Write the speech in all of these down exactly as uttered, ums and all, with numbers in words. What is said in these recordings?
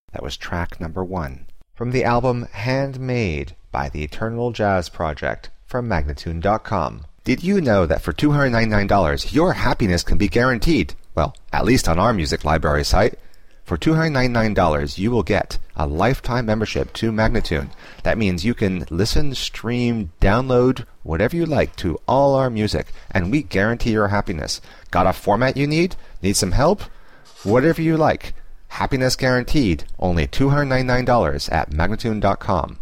That was track number one from the album Handmade by the Eternal Jazz Project from Magnatune dot com. Did you know that for two hundred ninety-nine dollars your happiness can be guaranteed? Well, at least on our music library site. For two hundred ninety-nine dollars you will get a lifetime membership to Magnatune. That means you can listen, stream, download, whatever you like to all our music, and we guarantee your happiness. Got a format you need? Need some help? Whatever you like. Happiness guaranteed. Only two hundred ninety-nine dollars at Magnatune dot com.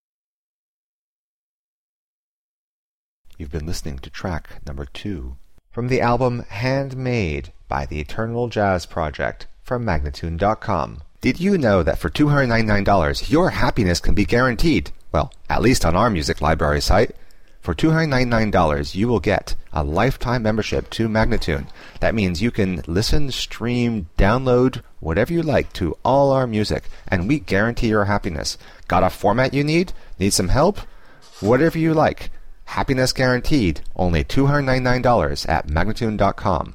You've been listening to track number two from the album Handmade by the Eternal Jazz Project from Magnatune dot com. Did you know that for two hundred ninety-nine dollars your happiness can be guaranteed? Well, at least on our music library site. For two hundred ninety-nine dollars you will get a lifetime membership to Magnatune. That means you can listen, stream, download, whatever you like to all our music, and we guarantee your happiness. Got a format you need? Need some help? Whatever you like. Happiness guaranteed. Only two hundred ninety-nine dollars at Magnatune dot com.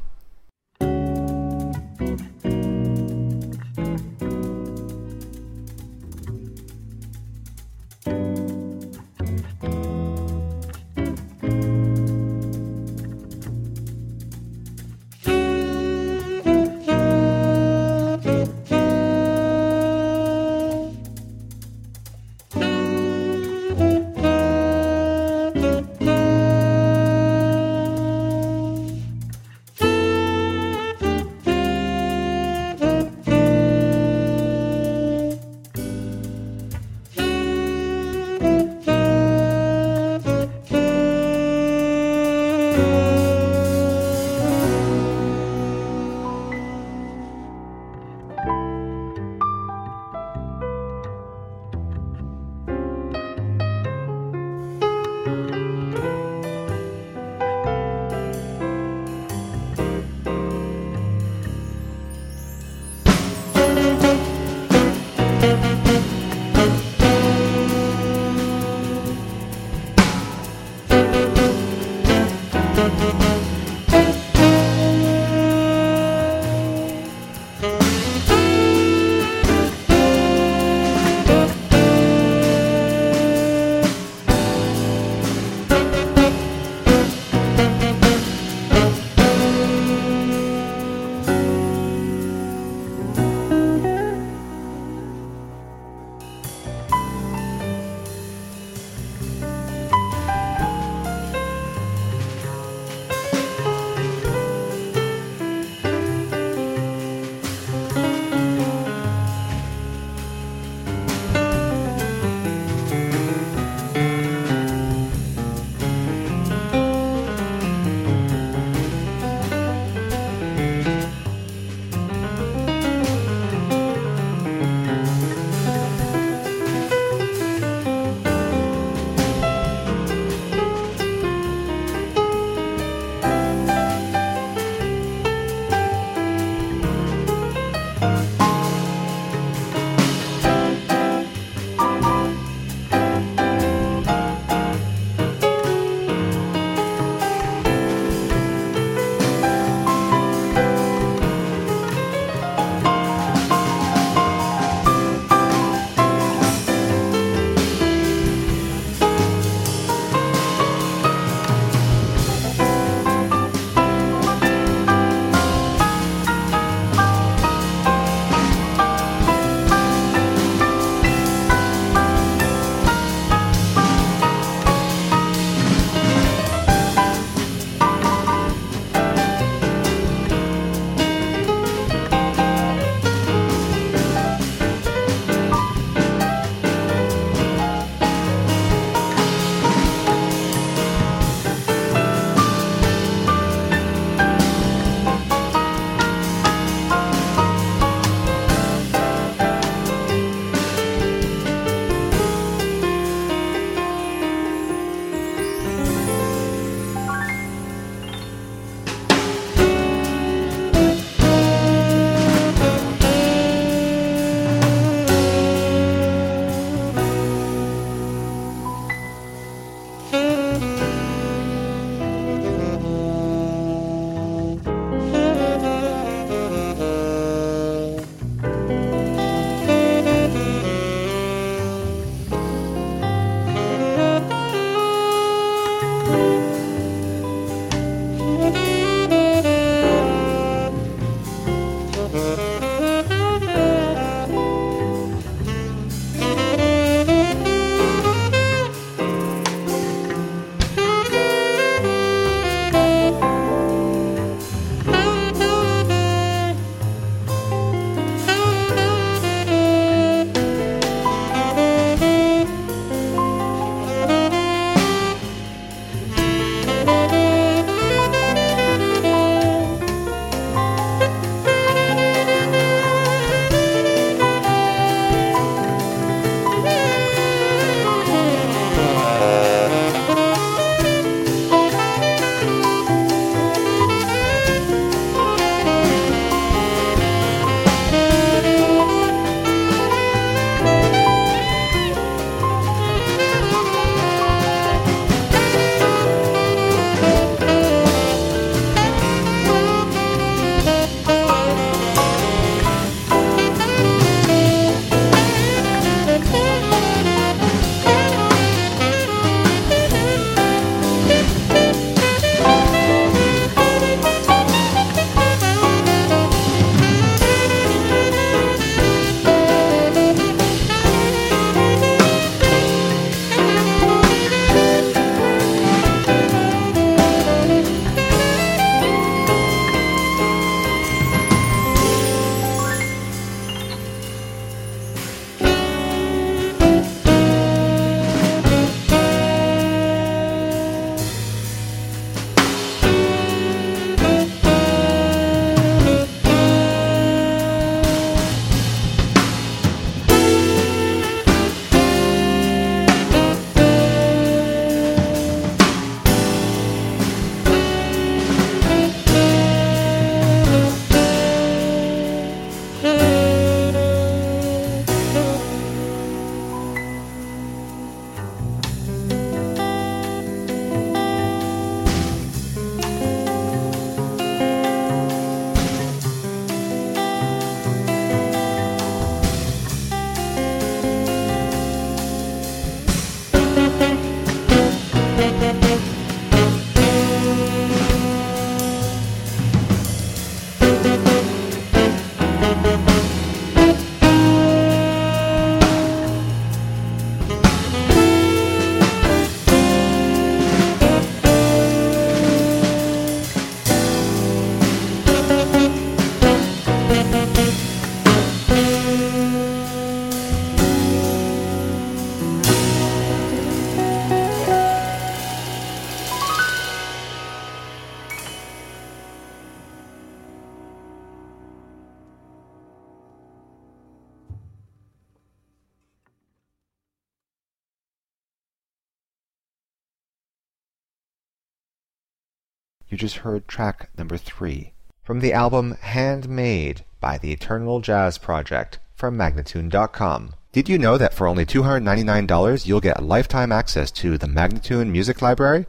You just heard track number three from the album Handmade by the Eternal Jazz Project from Magnatune dot com. Did you know that for only two hundred ninety-nine dollars you'll get lifetime access to the Magnatune Music Library?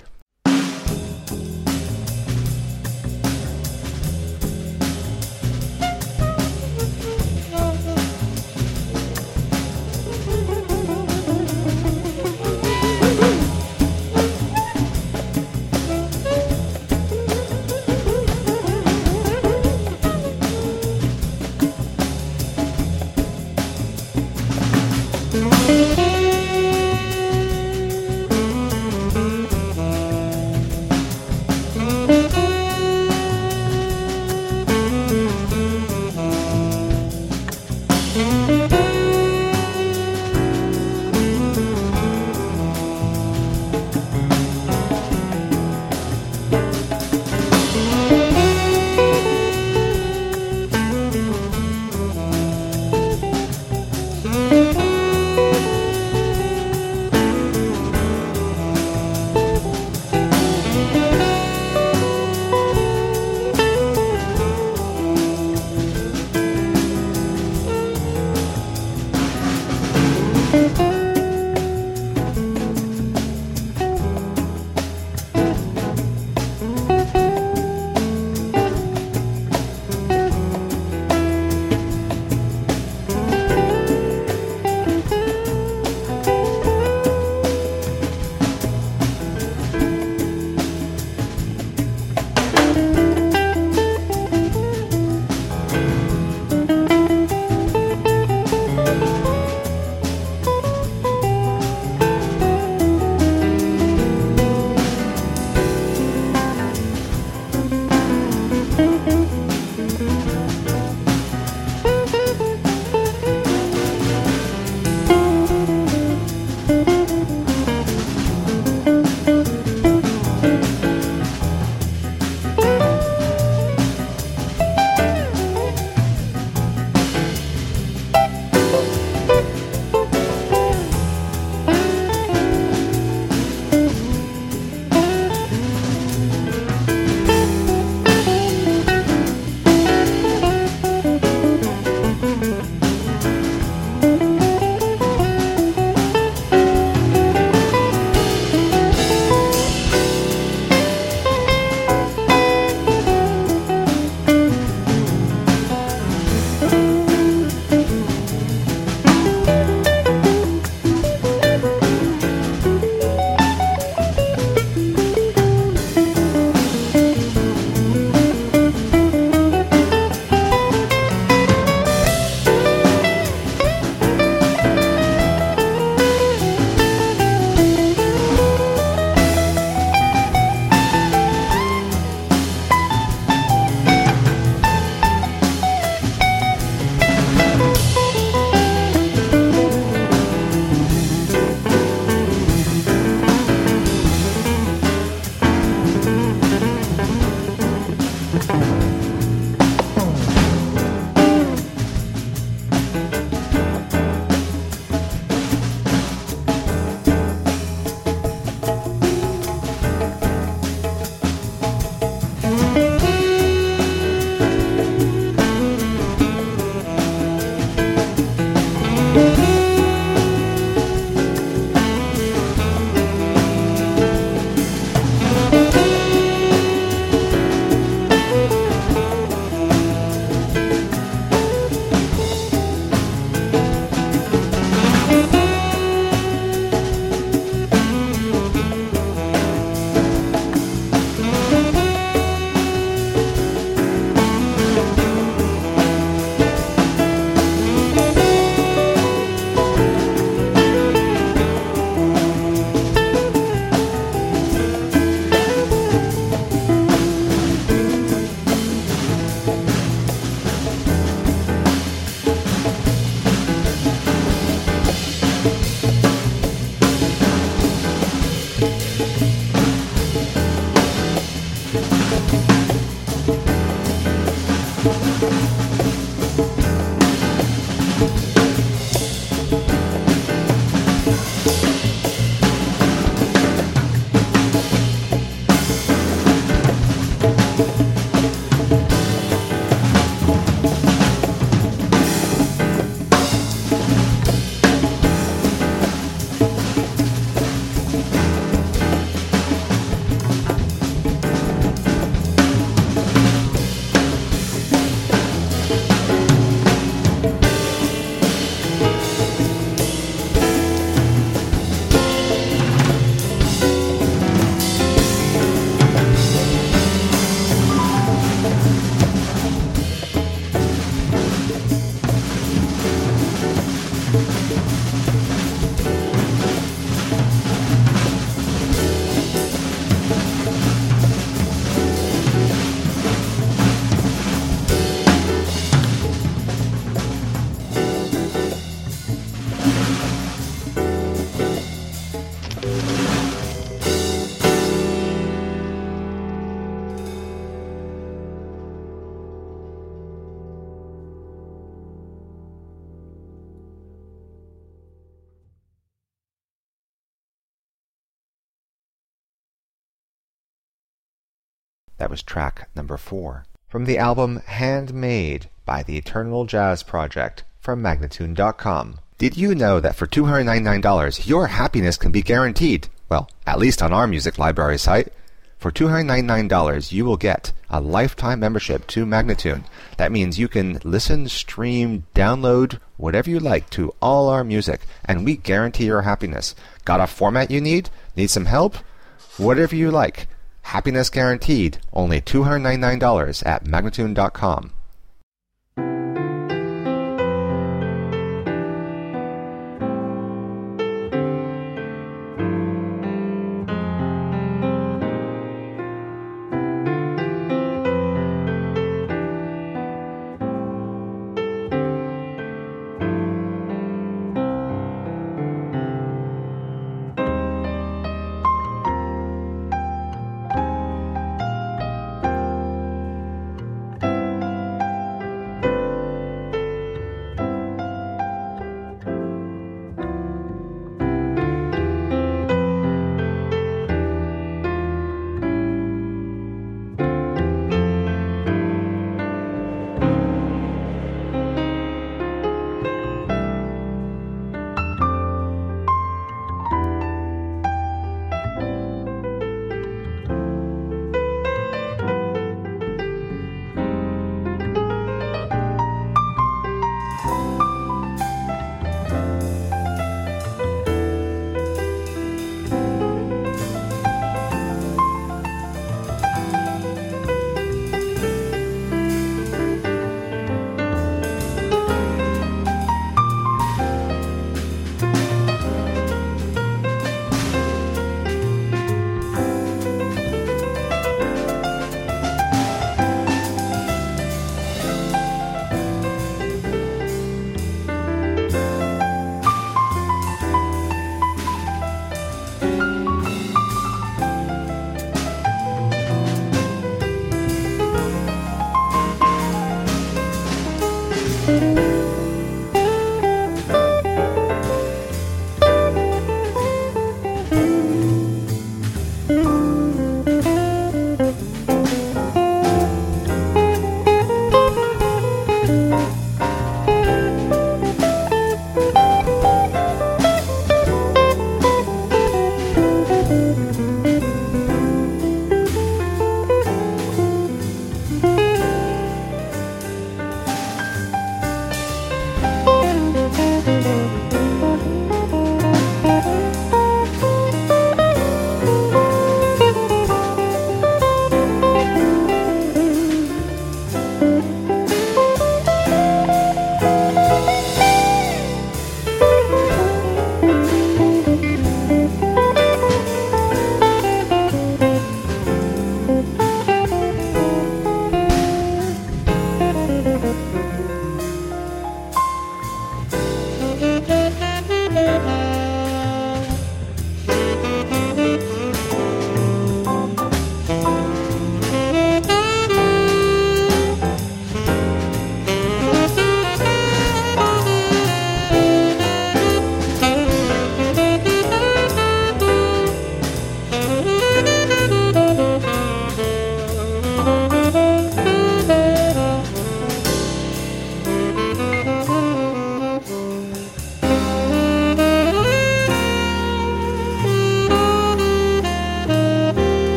That was track number four. From the album Handmade by the Eternal Jazz Project from Magnatune dot com. Did you know that for two hundred ninety-nine dollars your happiness can be guaranteed? Well, at least on our music library site. For two hundred ninety-nine dollars you will get a lifetime membership to Magnatune. That means you can listen, stream, download, whatever you like to all our music, and we guarantee your happiness. Got a format you need? Need some help? Whatever you like. Happiness guaranteed. Only two hundred ninety-nine dollars at Magnatune dot com.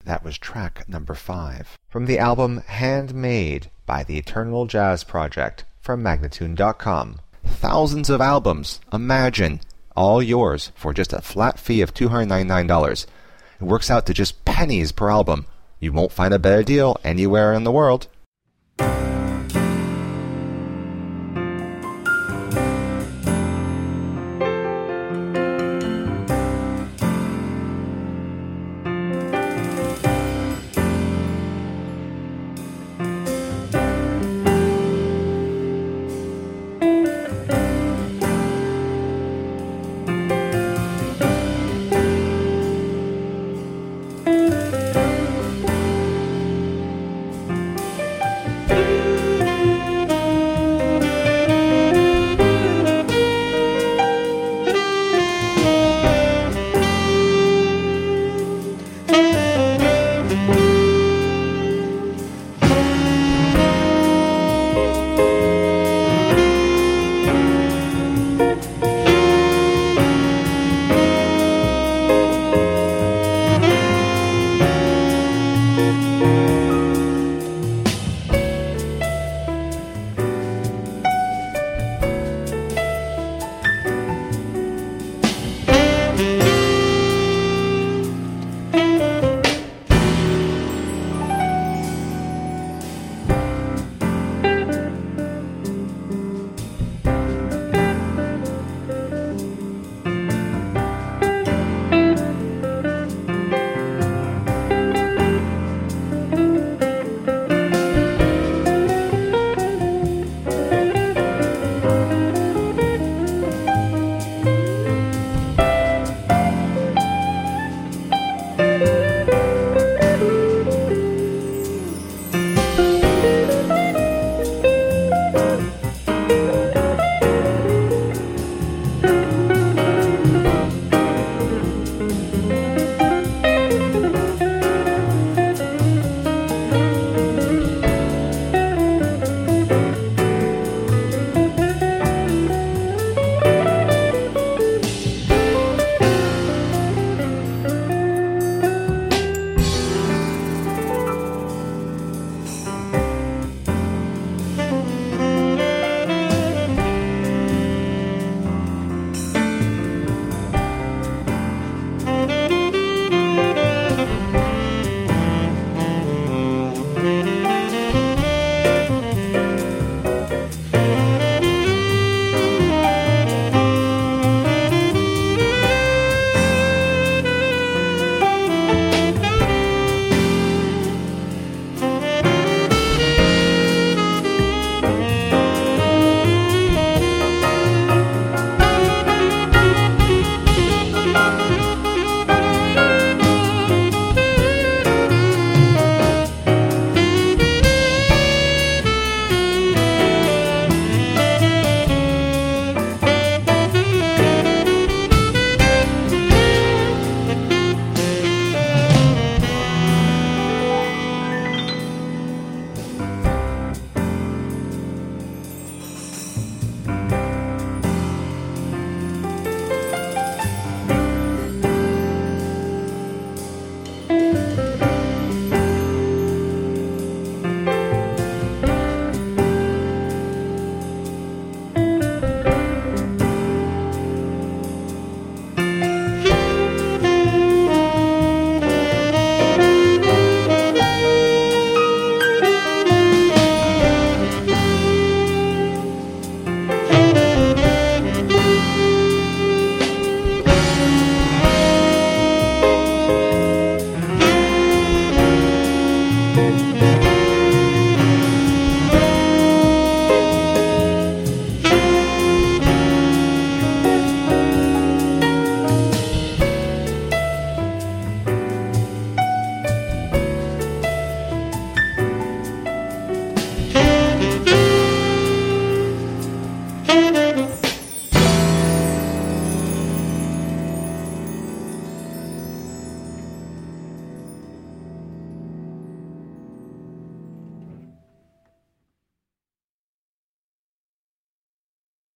That was track number five. From the album Handmade by the Eternal Jazz Project from Magnatune dot com. Thousands of albums, imagine, all yours for just a flat fee of two hundred ninety-nine dollars. It works out to just pennies per album. You won't find a better deal anywhere in the world.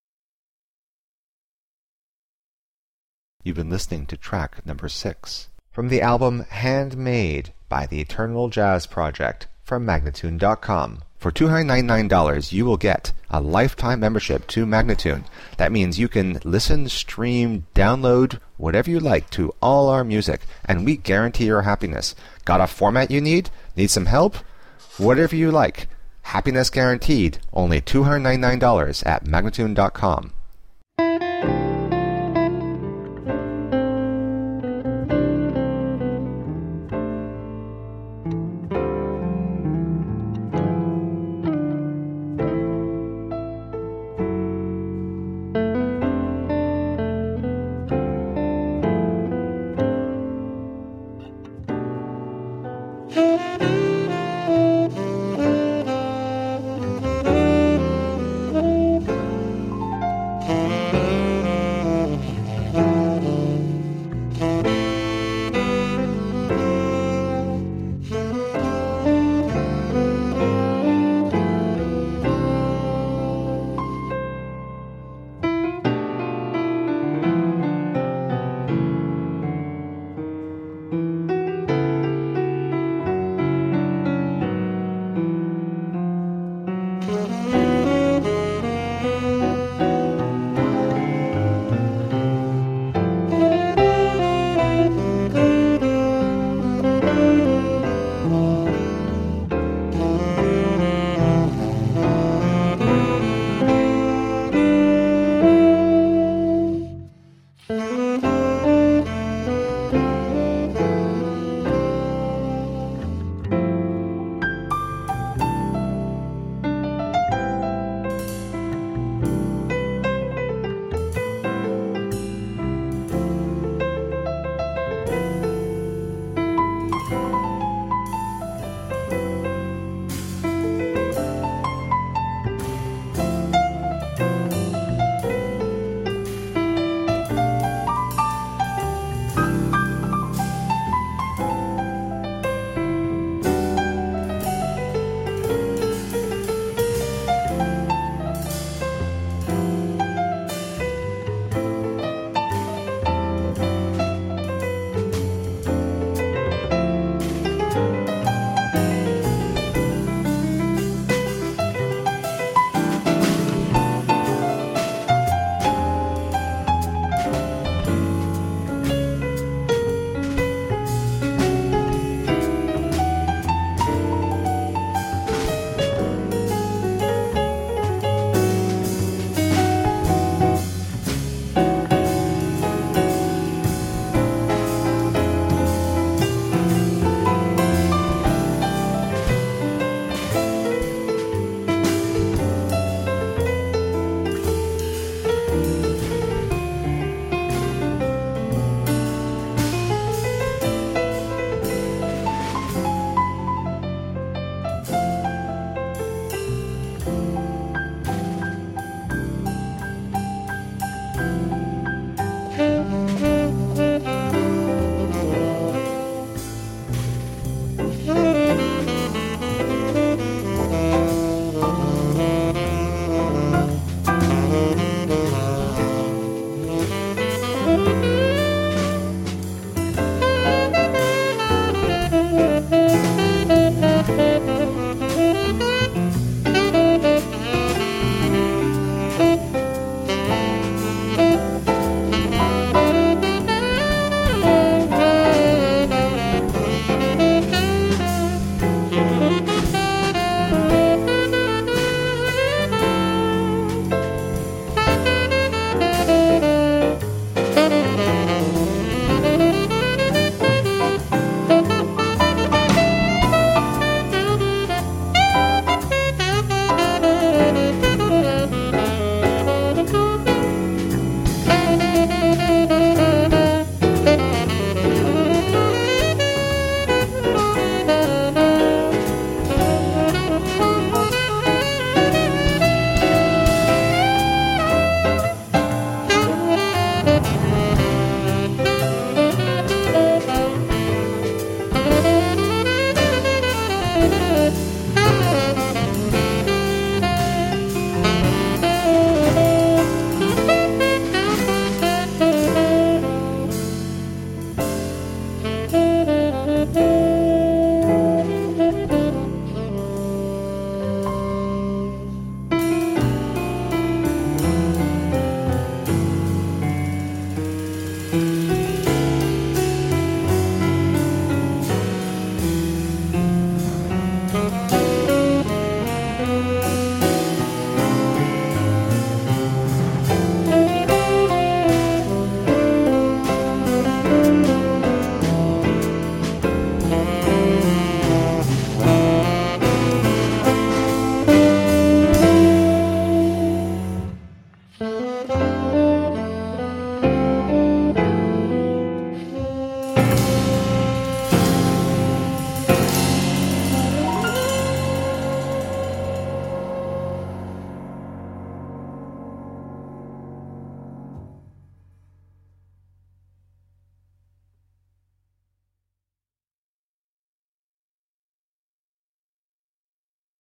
You've been listening to track number six from the album Handmade by the Eternal Jazz Project from Magnatune dot com. For two hundred ninety-nine dollars, you will get a lifetime membership to Magnatune. That means you can listen, stream, download, whatever you like to all our music, and we guarantee your happiness. Got a format you need? Need some help? Whatever you like. Happiness guaranteed. Only two hundred ninety-nine dollars at Magnatune dot com.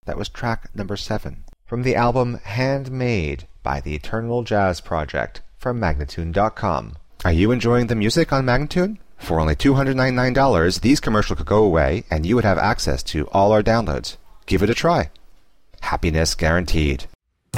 That was track number seven. From the album Handmade by the Eternal Jazz Project from Magnatune dot com. Are you enjoying the music on Magnatune? For only two hundred ninety-nine dollars, these commercials could go away and you would have access to all our downloads. Give it a try. Happiness guaranteed.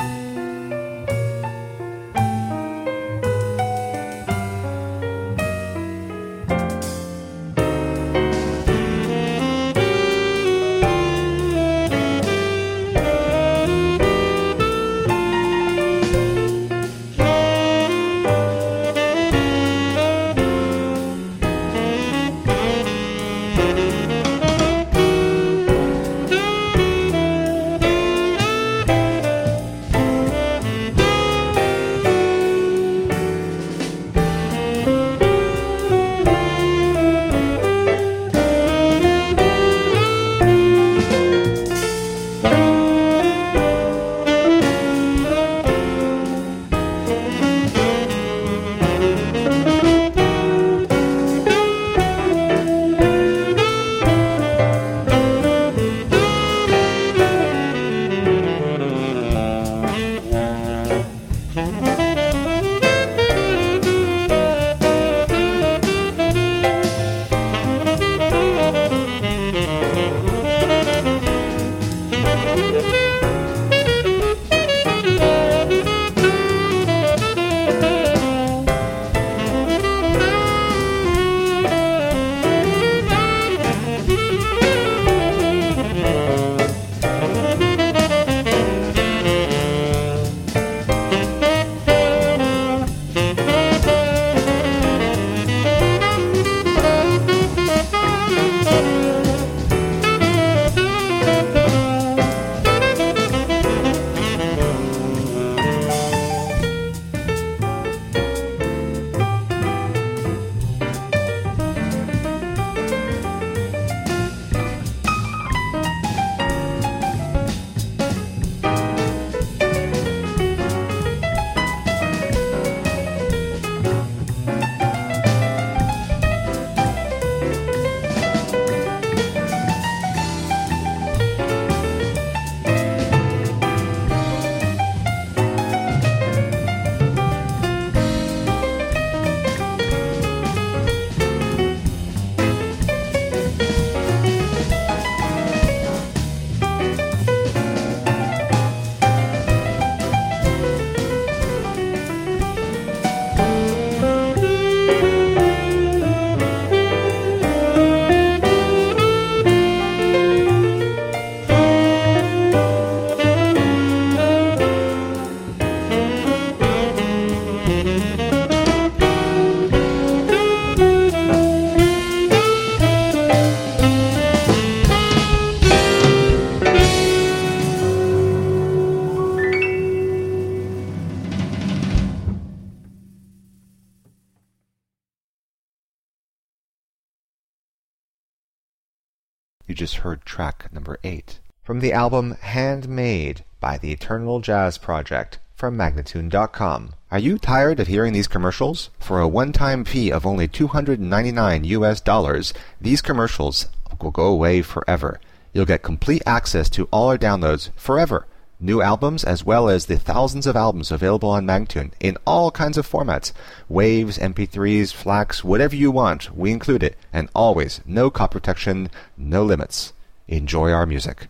You just heard track number eight. From the album Handmade by the Eternal Jazz Project from Magnatune dot com. Are you tired of hearing these commercials? For a one-time fee of only two hundred ninety-nine U S dollars, these commercials will go away forever. You'll get complete access to all our downloads forever. New albums as well as the thousands of albums available on Magnatune in all kinds of formats. Waves, M P threes, FLACs, whatever you want, we include it. And always, no copy protection, no limits. Enjoy our music.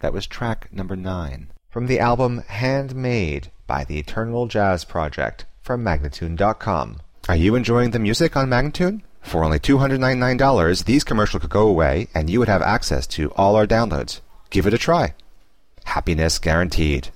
That was track number nine. From the album Handmade by the Eternal Jazz Project from Magnatune dot com. Are you enjoying the music on Magnatune? For only two hundred ninety-nine dollars, these commercials could go away and you would have access to all our downloads. Give it a try. Happiness guaranteed.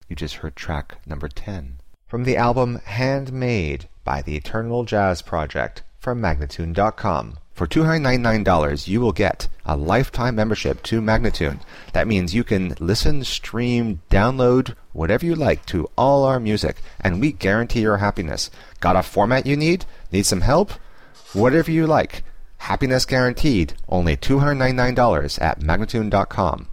You just heard track number ten. From the album Handmade by the Eternal Jazz Project from Magnatune dot com. For two hundred ninety-nine dollars, you will get a lifetime membership to Magnatune. That means you can listen, stream, download, whatever you like to all our music, and we guarantee your happiness. Got a format you need? Need some help? Whatever you like. Happiness guaranteed. Only two hundred ninety-nine dollars at Magnatune dot com.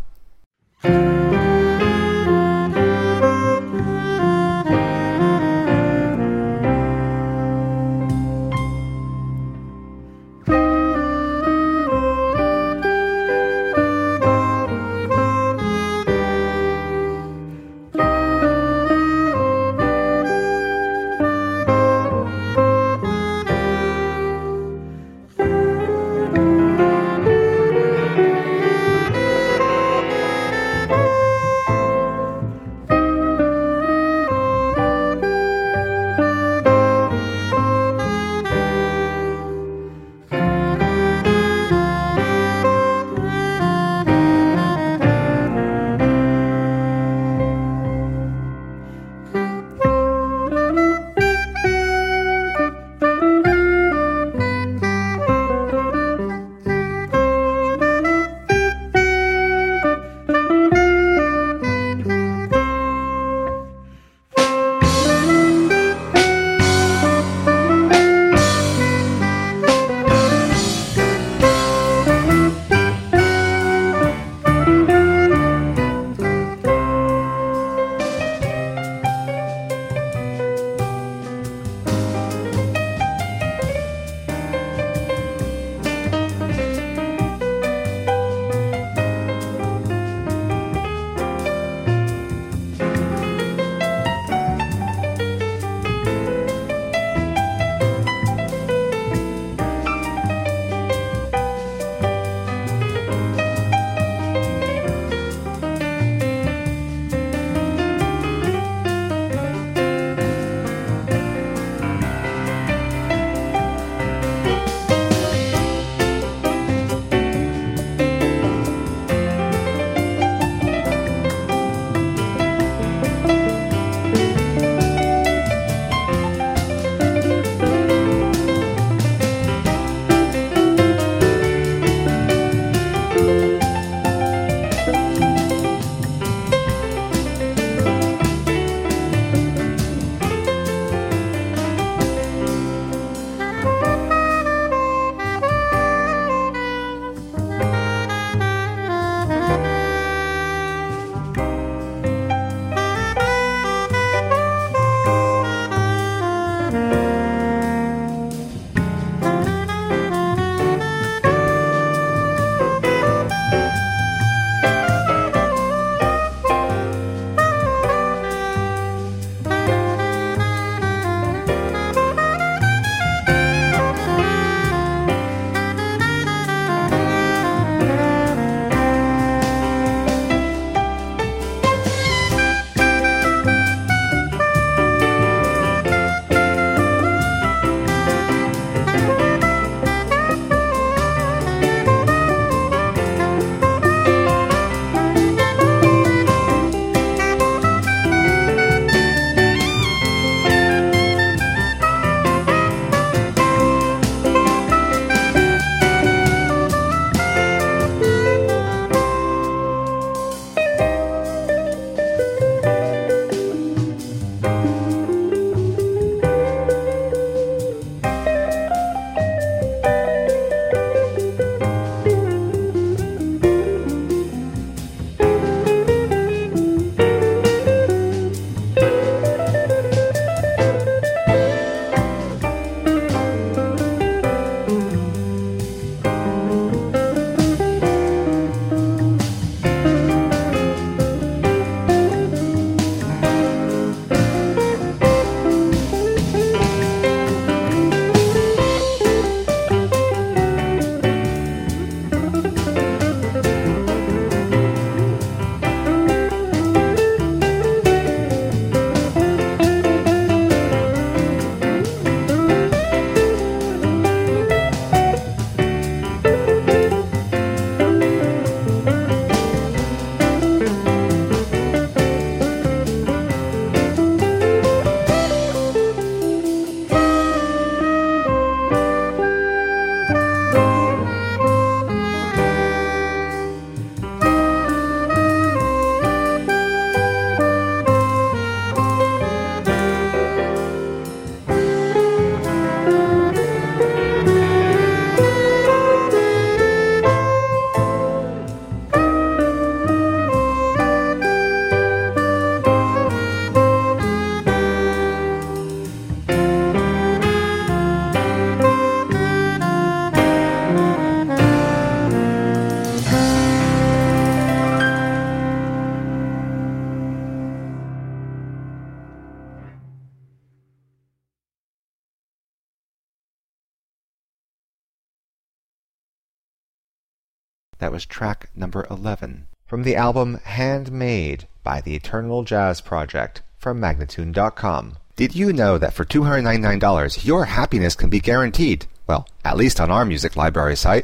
That was track number eleven. From the album Handmade by the Eternal Jazz Project from Magnatune dot com. Did you know that for two hundred ninety-nine dollars your happiness can be guaranteed? Well, at least on our music library site.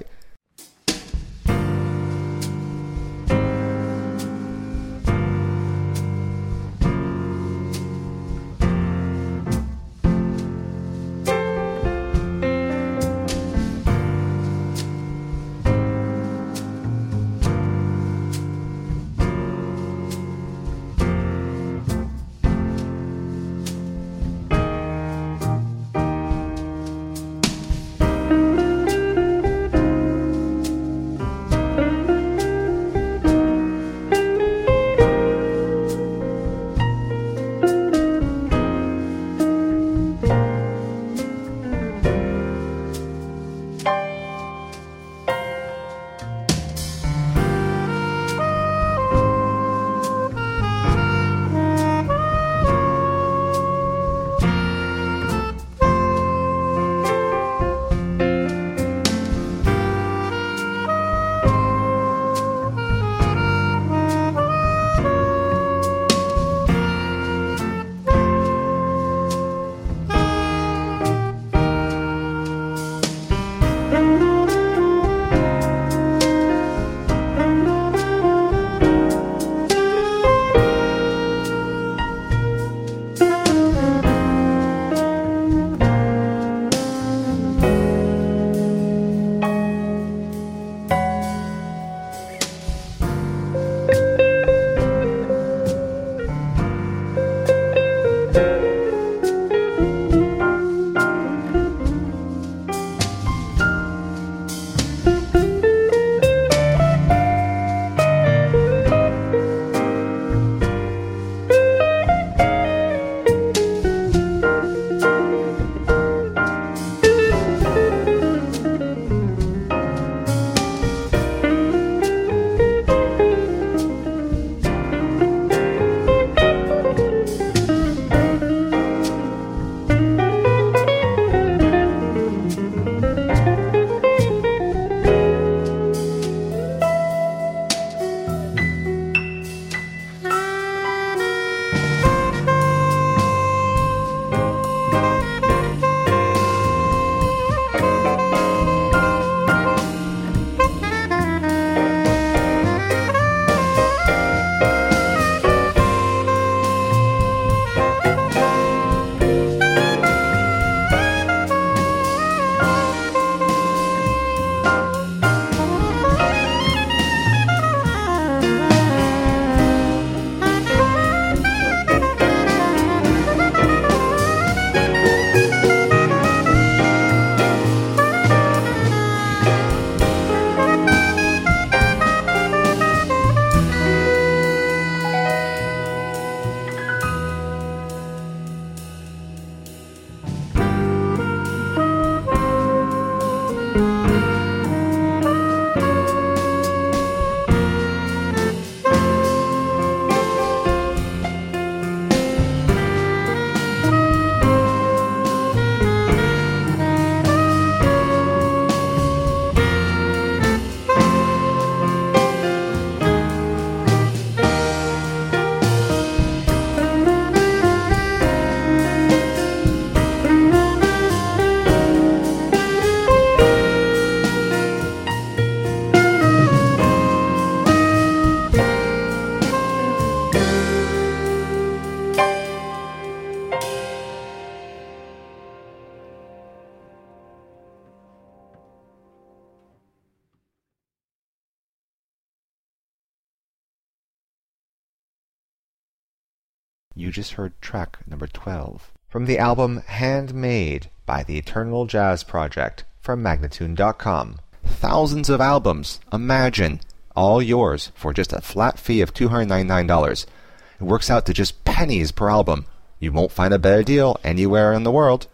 You just heard track number twelve. From the album Handmade by the Eternal Jazz Project from Magnatune dot com. Thousands of albums, imagine, all yours for just a flat fee of two hundred ninety-nine dollars. It works out to just pennies per album. You won't find a better deal anywhere in the world.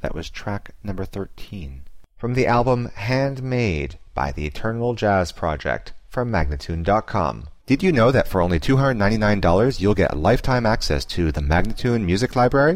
That was track number thirteen. From the album Handmade by the Eternal Jazz Project from Magnatune dot com. Did you know that for only two hundred ninety-nine dollars you'll get lifetime access to the Magnatune Music Library?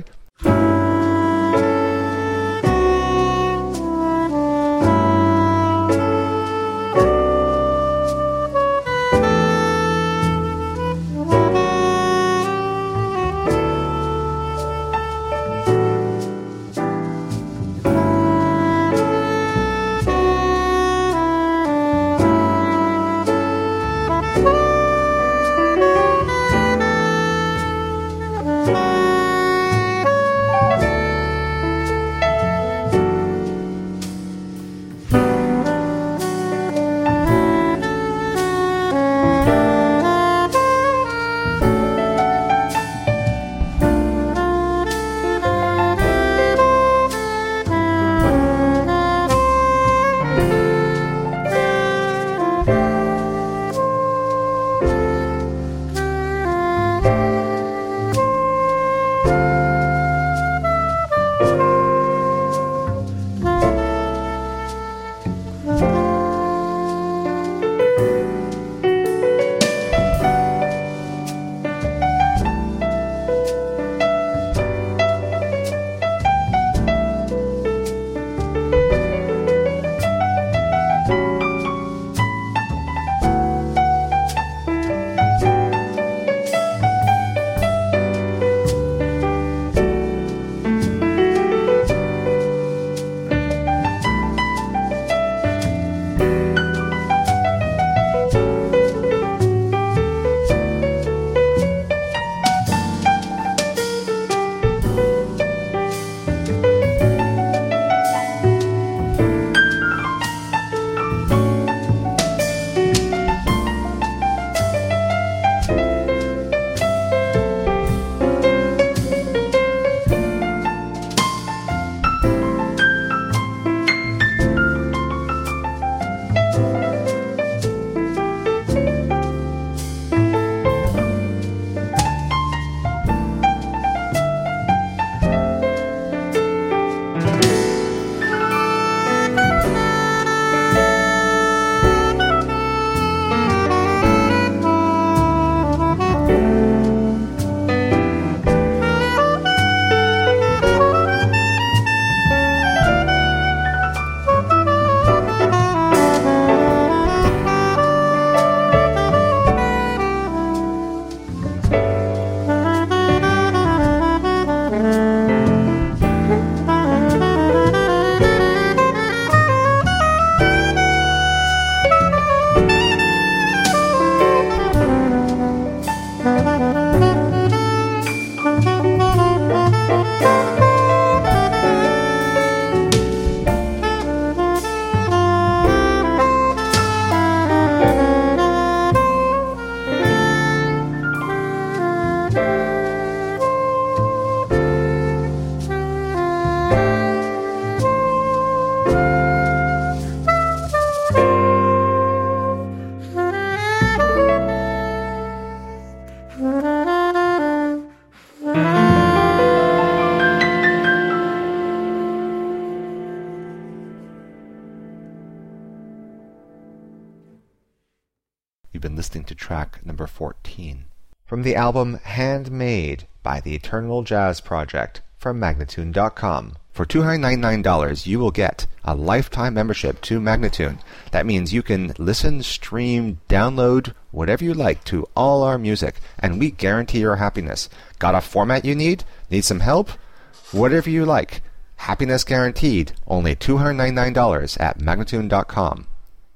You've been listening to track number fourteen. From the album Handmade by the Eternal Jazz Project from Magnatune dot com. For two hundred ninety-nine dollars you will get a lifetime membership to Magnatune. That means you can listen, stream, download, whatever you like to all our music, and we guarantee your happiness. Got a format you need? Need some help? Whatever you like. Happiness guaranteed. Only two hundred ninety-nine dollars at Magnatune dot com.